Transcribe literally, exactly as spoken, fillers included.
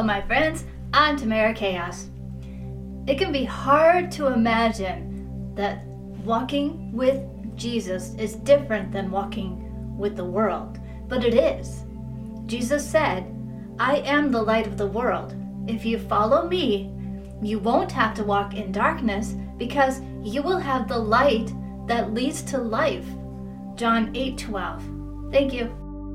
my friends. I'm Tamara Chaos. It can be hard to imagine that walking with Jesus is different than walking with the world, but it is. Jesus said, I am the light of the world. If you follow me, you won't have to walk in darkness because you will have the light that leads to life. John eight twelve. Thank you.